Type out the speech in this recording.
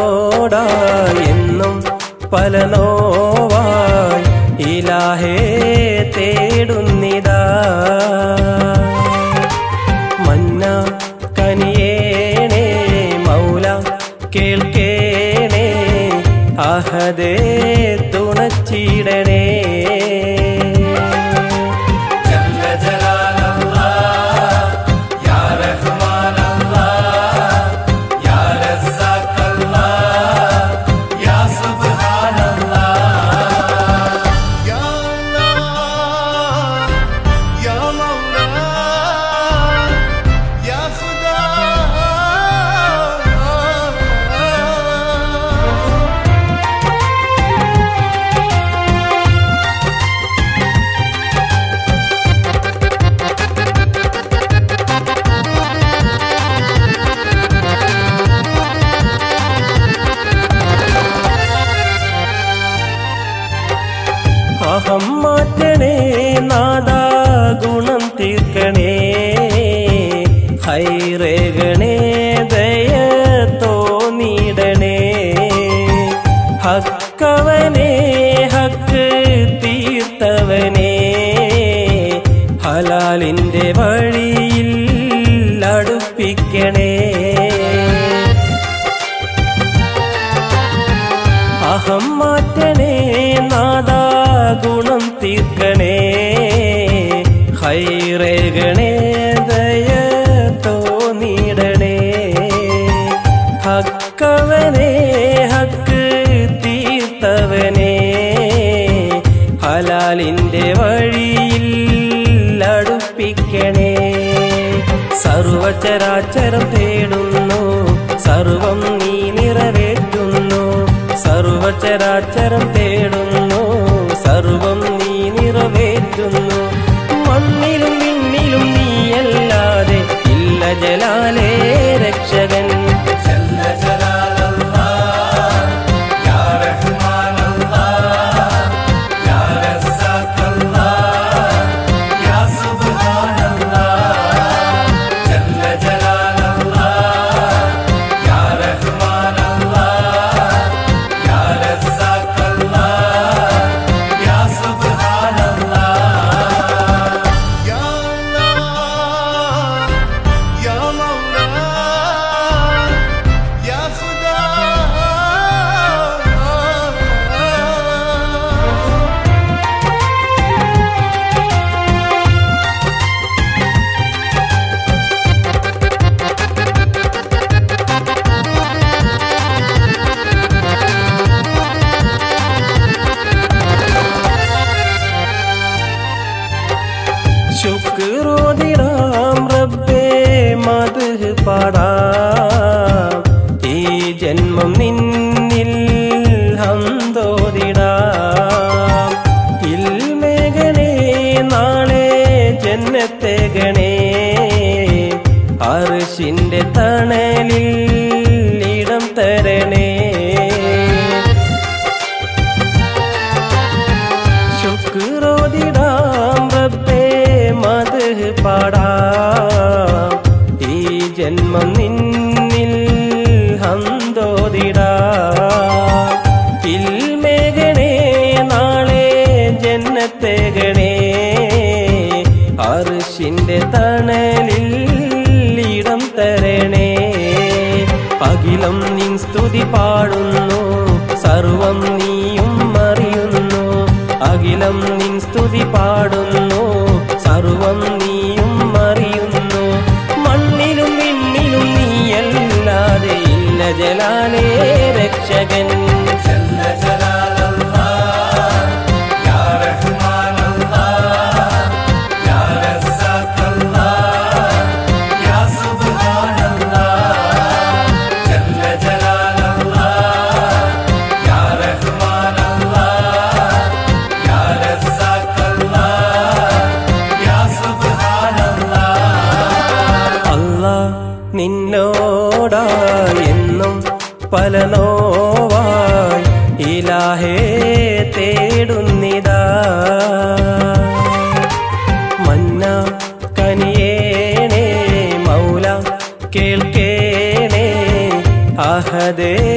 നിന്നോടായി എന്നും പല നോവായി ഇലാഹേ തേടുന്നിതാ. മന്ന കനിയേണേ മൗല കേൾക്കേണേ അഹദേ തുണച്ചിടണേ. അഹം മാറ്റണേ നാദാ ഗുണം തീർക്കണേ. ഹൈറേകണേ ദയ തോന്നിടണേ. ഹക്കവനേ ഹക്ക് തീർത്തവനേ ഹലാലിൻ്റെ വഴിയിൽ അടുപ്പിക്കണേ. അഹം മാറ്റണേ നാദാ ഗുണം തീർക്കണേ. ഹൈറേകണേ ദയ തോന്നിടണേ. ഹക്കവനേ ഹക്ക് തീർത്തവനേ ഹലാലിൻ്റെ വഴിയിൽ അടുപ്പിക്കണേ. സർവചരാചരം തേടുന്നു സർവം നീ നിറവേറ്റുന്നു. സർവചരാചരം തേടുന്നു സർവം നീ നിറവേറ്റുന്നു. മണ്ണിലും വിണ്ണിലും നീയല്ലാതെ ഇല്ല ജലാലേ രക്ഷകൻ. ശുക്രോദിറാം റബ്ബേ മദ്ഹ് പാടാം. ഈ ജന്മം നിന്നിൽ ഹംദോദിടാം. ഇൽമേകണേ നാളെ ജന്നത്തേകണേ. അർശിൻ്റെ തണലിൽ ഇടം തരണേ. ശുക്രോദിടാം റബ്ബേ മദ്ഹ് പാടാം. ഈ ജന്മം നിന്നിൽ ഹംദോദിടാം. ഇൽമേകണേ നാളെ ജന്നത്തേകണേ. അർശിൻ്റെ തണലിൽ ഇടം തരണേ. അഖിലം നിൻ സ്തുതി പാടുന്നു സർവം നീയും അറിയുന്നു. അഖിലം നിൻ സ്തുതി പാടുന്നു സർവം നീയും അറിയുന്നു. മണ്ണിലും വിണ്ണിലും നീയല്ലാതെ ഇല്ല ജലാലേ രക്ഷകൻ. നിന്നോടായി എന്നും പല നോവായി ഇലാഹേ തേടുന്നിതാ. മന്ന കനിയേണേ മൗല കേൾക്കേണേ അഹദേ